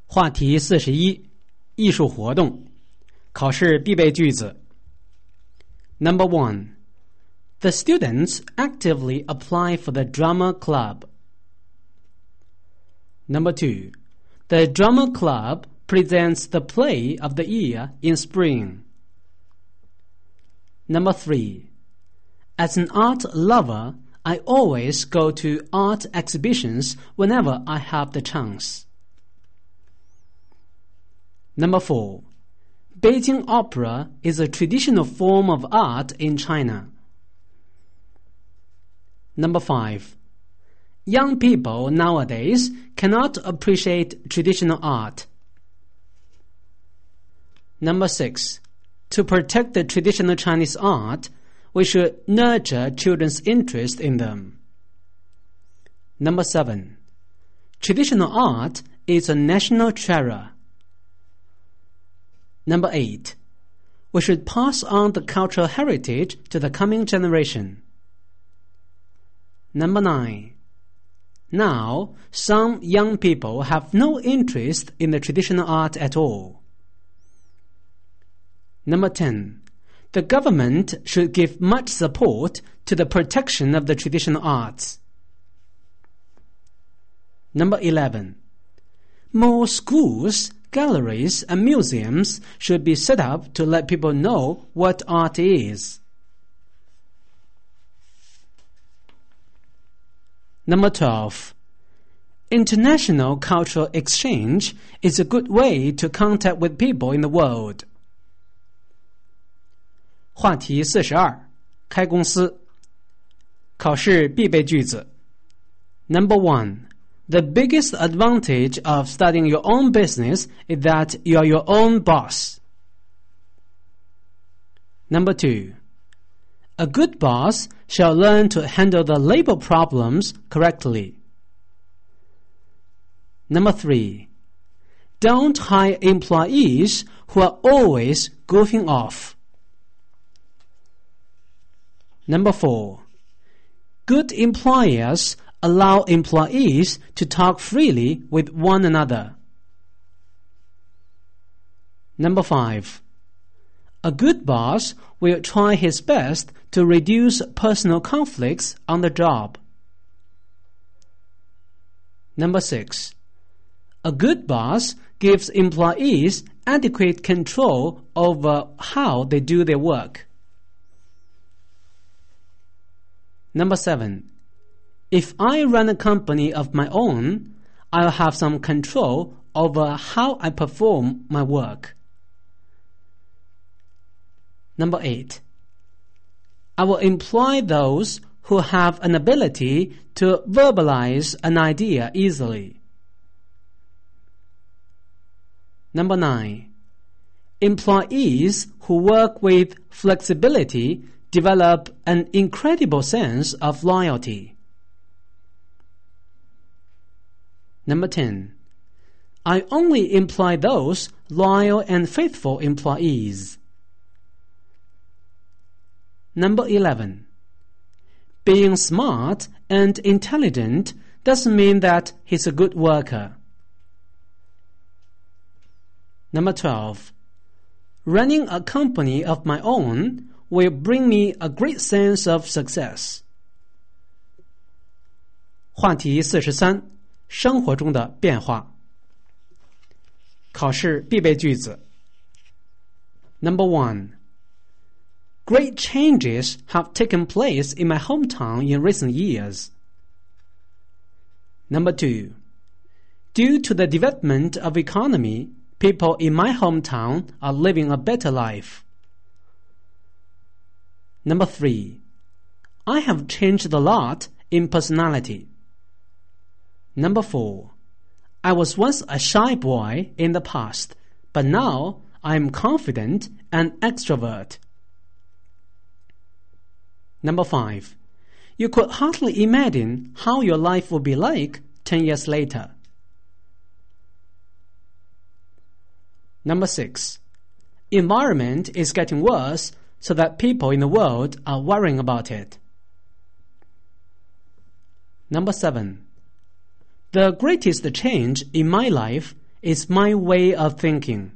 话题41，艺术活动，考试必备句子。Number 1. The students actively apply for the drama club. Number 2. The drama club presents the play of the year in spring. Number 3. As an art lover, I always go to art exhibitions whenever I have the chance. Number 4. Beijing opera is a traditional form of art in China. Number 5. Young people nowadays cannot appreciate traditional art. Number 6. To protect the traditional Chinese art, we should nurture children's interest in them. Number 7. Traditional art is a national treasure. Number 8. We should pass on the cultural heritage to the coming generation. Number 9. Now, some young people have no interest in the traditional art at all. Number 10. The government should give much support to the protection of the traditional arts. Number 11. More schools, galleries, and museums should be set up to let people know what art is. Number 12. International cultural exchange is a good way to contact with people in the world. 话题42，开公司，考试必备句子。Number 1. The biggest advantage of starting your own business is that you are your own boss. Number 2. A good boss shall learn to handle the labor problems correctly. Number 3. Don't hire employees who are always goofing off. Number 4. Good employers allow employees to talk freely with one another. Number 5. A good boss will try his best to reduce personal conflicts on the job. Number 6. A good boss gives employees adequate control over how they do their work. Number 7. If I run a company of my own, I'll have some control over how I perform my work. Number 8. I will employ those who have an ability to verbalize an idea easily. Number 9. Employees who work with flexibility develop an incredible sense of loyalty. Number 10. I only employ those loyal and faithful employees. Number 11. Being smart and intelligent doesn't mean that he's a good worker. Number 12. Running a company of my own will bring me a great sense of success. 话题43，生活中的变化，考试必备句子。Number 1. Great changes have taken place in my hometown in recent years. Number 2. Due to the development of economy, people in my hometown are living a better life. Number 3. I have changed a lot in personality. Number 4. I was once a shy boy in the past, but now I am confident and extrovert. Number 5. You could hardly imagine how your life would be like 10 years later. Number 6. Environment is getting worse so that people in the world are worrying about it. Number 7. The greatest change in my life is my way of thinking.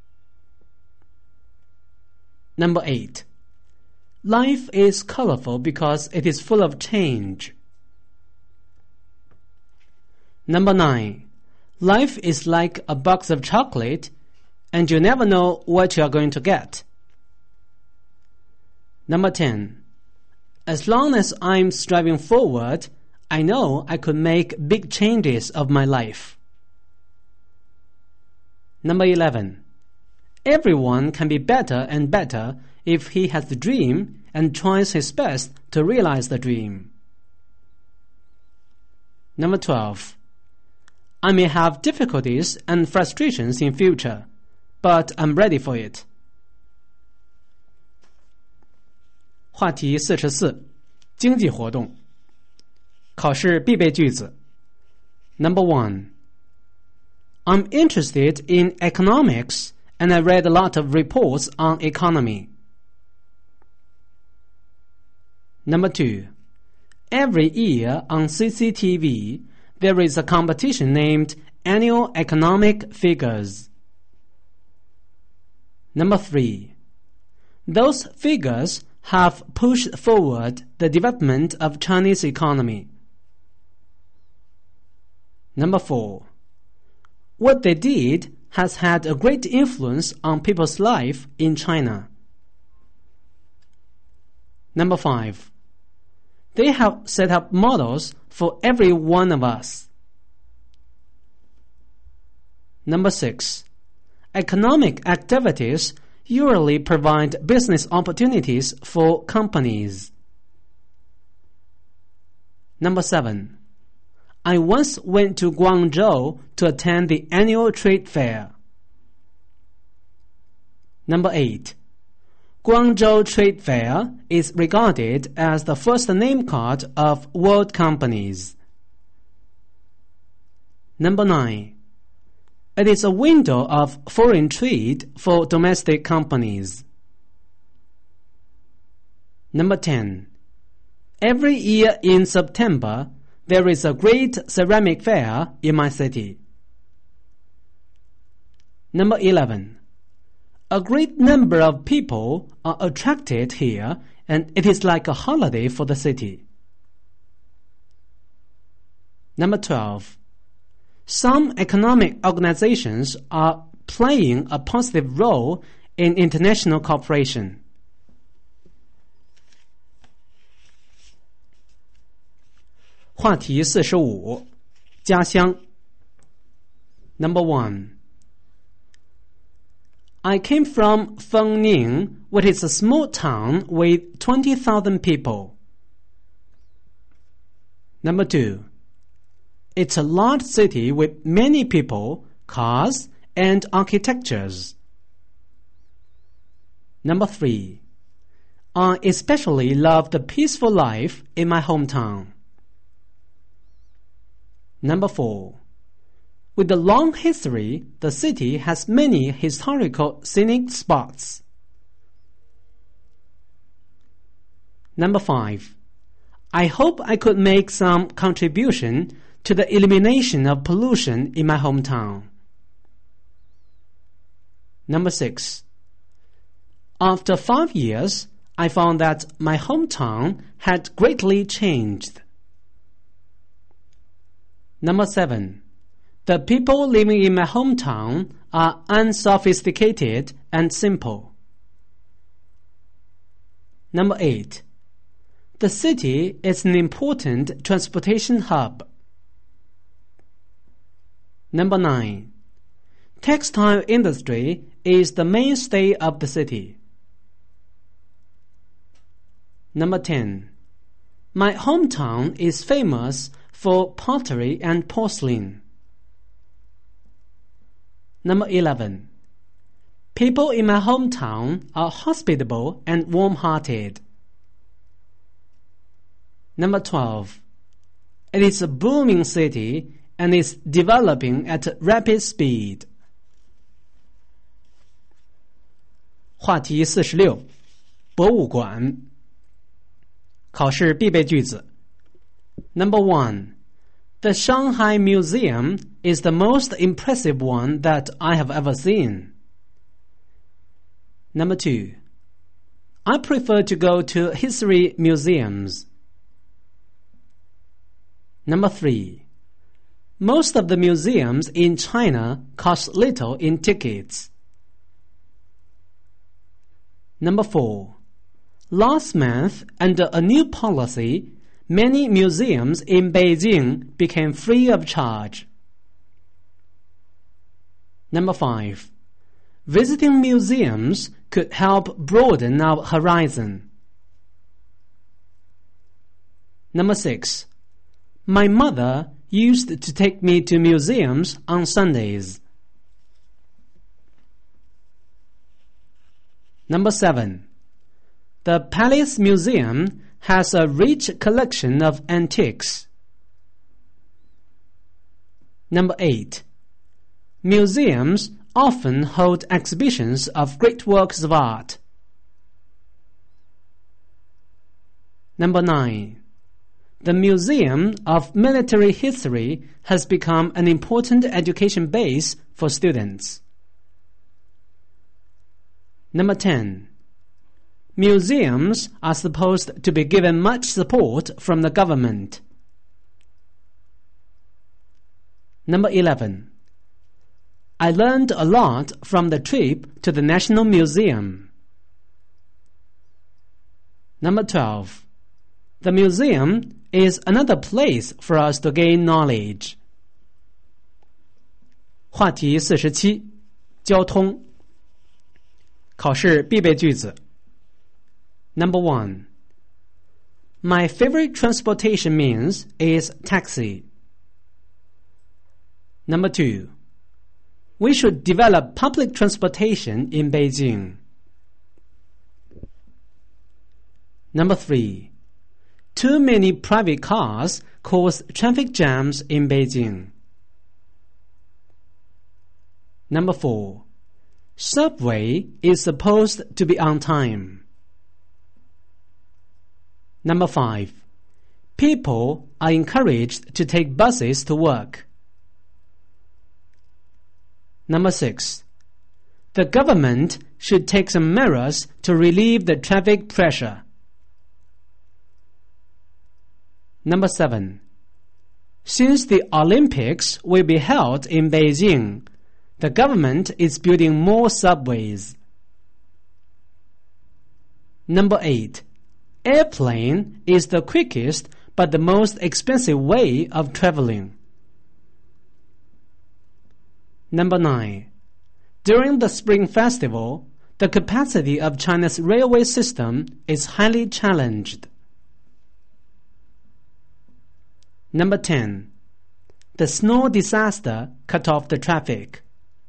Number 8. Life is colorful because it is full of change. Number 9. Life is like a box of chocolate, and you never know what you are going to get. Number 10. As long as I'm striving forward, I know I could make big changes of my life. Number 11. Everyone can be better and better if he has the dream and tries his best to realize the dream. Number 12. I may have difficulties and frustrations in future, but I'm ready for it. 话题44，经济活动。考试必备句子。Number 1. I'm interested in economics and I read a lot of reports on economy. Number 2. Every year on CCTV, there is a competition named Annual Economic Figures. Number 3. Those figures have pushed forward the development of Chinese economy. Number 4. What they did has had a great influence on people's life in China. Number 5. They have set up models for every one of us. Number 6. Economic activities usually provide business opportunities for companies. Number 7. I once went to Guangzhou to attend the annual trade fair. Number 8. Guangzhou Trade Fair is regarded as the first name card of world companies. Number 9. It is a window of foreign trade for domestic companies. Number 10. Every year in September, there is a great ceramic fair in my city. Number 11. A great number of people are attracted here, and it is like a holiday for the city. Number 12. Some economic organizations are playing a positive role in international cooperation.话题45，家乡。Number 1. I came from Fengning, which is a small town with 20,000 people. Number 2. It's a large city with many people, cars, and architectures. Number 3. I especially love the peaceful life in my hometown. Number 4. With a long history, the city has many historical scenic spots. Number 5. I hope I could make some contribution to the elimination of pollution in my hometown. Number 6. After 5 years, I found that my hometown had greatly changed. Number 7. The people living in my hometown are unsophisticated and simple. Number 8. The city is an important transportation hub. Number 9. Textile industry is the mainstay of the city. Number 10. My hometown is famous for pottery and porcelain. Number 11. People in my hometown are hospitable and warm-hearted. Number 12. It is a booming city and is developing at rapid speed. 话题46，博物馆。考试必备句子。Number 1. The Shanghai Museum is the most impressive one that I have ever seen. Number 2. I prefer to go to history museums. Number 3. Most of the museums in China cost little in tickets. Number 4. Last month, under a new policy, many museums in Beijing became free of charge. Number 5. Visiting museums could help broaden our horizon. Number 6. My mother used to take me to museums on Sundays. Number 7. The Palace Museum has a rich collection of antiques. Number 8. Museums often hold exhibitions of great works of art. Number 9. The Museum of Military History has become an important education base for students. Number 10. Museums are supposed to be given much support from the government. Number 11. I learned a lot from the trip to the National Museum. Number 12. The museum is another place for us to gain knowledge. 话题47，交通。考试必备句子。Number 1. My favorite transportation means is taxi. Number 2. We should develop public transportation in Beijing. Number 3. Too many private cars cause traffic jams in Beijing. Number 4. Subway is supposed to be on time. Number 5. People are encouraged to take buses to work. Number 6. The government should take some measures to relieve the traffic pressure. Number 7. Since the Olympics will be held in Beijing, the government is building more subways. Number 8. Airplane is the quickest but the most expensive way of traveling. Number 9. During the Spring Festival, the capacity of China's railway system is highly challenged. Number 10. The snow disaster cut off the traffic.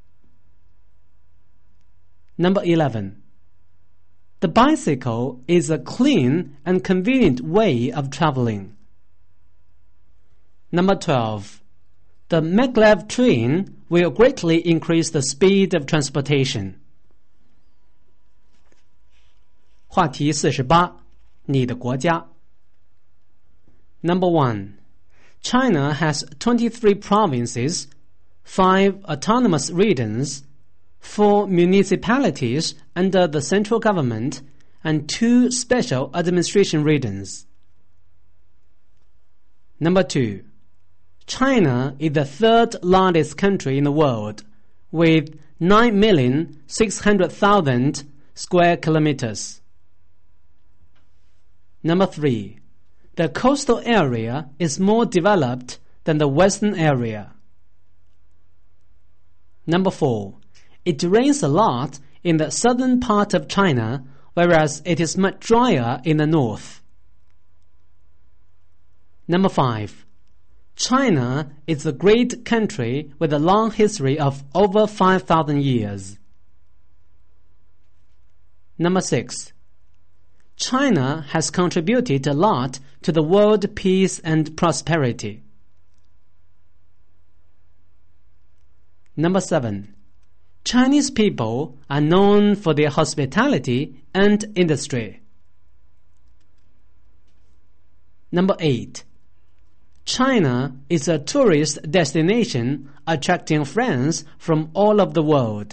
Number 11. The bicycle is a clean and convenient way of traveling. Number 12. The maglev train will greatly increase the speed of transportation. 话题48，你的国家。Number 1. China has 23 provinces, 5 autonomous regions, 4 municipalities under the central government, and 2 special administration regions. Number 2. China is the third largest country in the world, with 9,600,000 square kilometers. Number 3. The coastal area is more developed than the western area. Number 4. It rains a lot in the southern part of China, whereas it is much drier in the north. Number 5. China is a great country with a long history of over 5,000 years. Number 6. China has contributed a lot to the world peace and prosperity. Number 7. Chinese people are known for their hospitality and industry. Number 8. China is a tourist destination attracting friends from all over the world.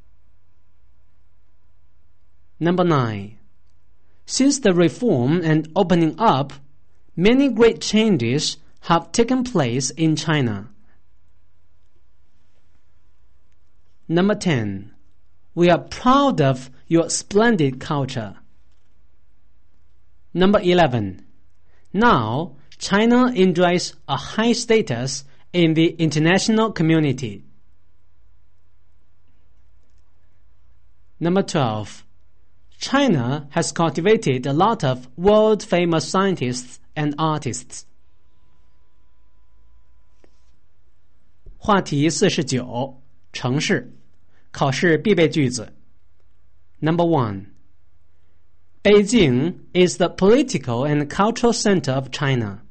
Number 9. Since the reform and opening up, many great changes have taken place in China. Number 10. We are proud of your splendid culture. Number 11. Now, China enjoys a high status in the international community. Number 12. China has cultivated a lot of world-famous scientists and artists. 话题49，城市，考试必备句子。Number 1. Beijing is the political and cultural center of China.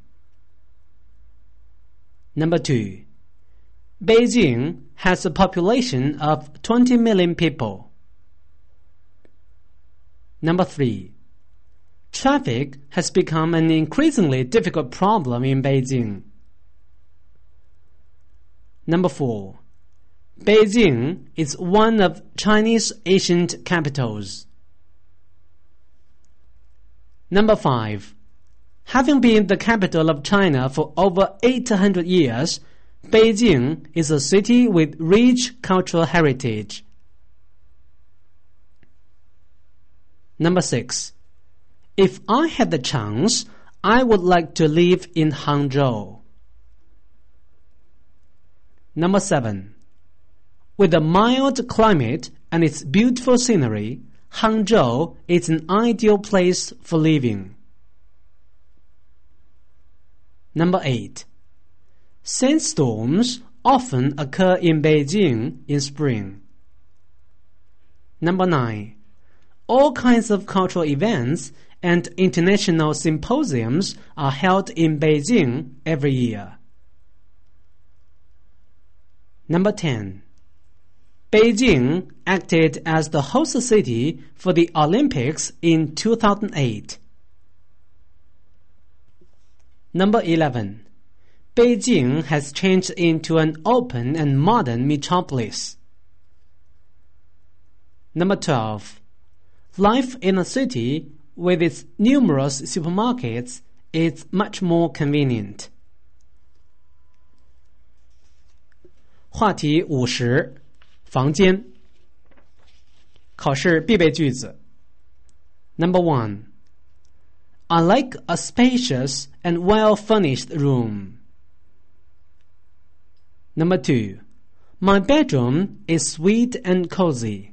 Number 2. Beijing has a population of 20 million people. Number 3. Traffic has become an increasingly difficult problem in Beijing. Number 4. Beijing is one of Chinese ancient capitals. Number 5. Having been the capital of China for over 800 years, Beijing is a city with rich cultural heritage. Number 6. If I had the chance, I would like to live in Hangzhou. Number 7. With a mild climate and its beautiful scenery, Hangzhou is an ideal place for living. Number 8. Sandstorms often occur in Beijing in spring. Number 9. All kinds of cultural events and international symposiums are held in Beijing every year. Number 10. Beijing acted as the host city for the Olympics in 2008. Number 11. Beijing has changed into an open and modern metropolis. Number 12. Life in a city with its numerous supermarkets is much more convenient. 话题50，房间，考试必备句子。Number 1. I like a spacious and well-furnished room. Number 2. My bedroom is sweet and cozy.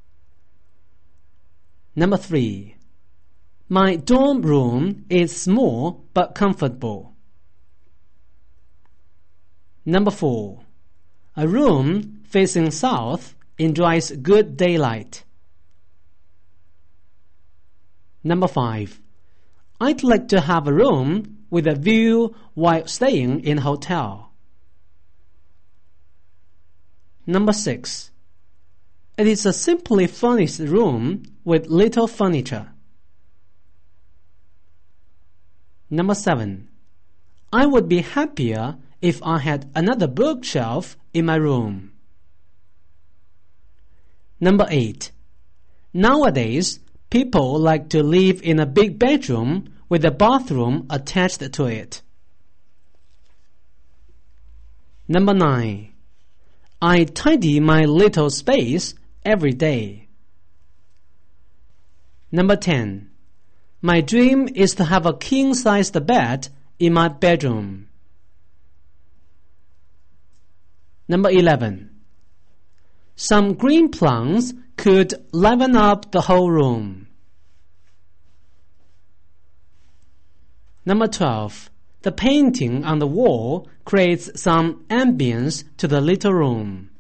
Number 3. My dorm room is small but comfortable. Number 4. A room facing south enjoys good daylight. Number 5. I'd like to have a room with a view while staying in a hotel. Number 6. It is a simply furnished room with little furniture. Number 7. I would be happier if I had another bookshelf in my room. Number 8. Nowadays, people like to live in a big bedroom with a bathroom attached to it. Number 9. I tidy my little space every day. Number 10. My dream is to have a king-sized bed in my bedroom. Number 11. Some green plants could liven up the whole room. Number 12. The painting on the wall creates some ambience to the little room.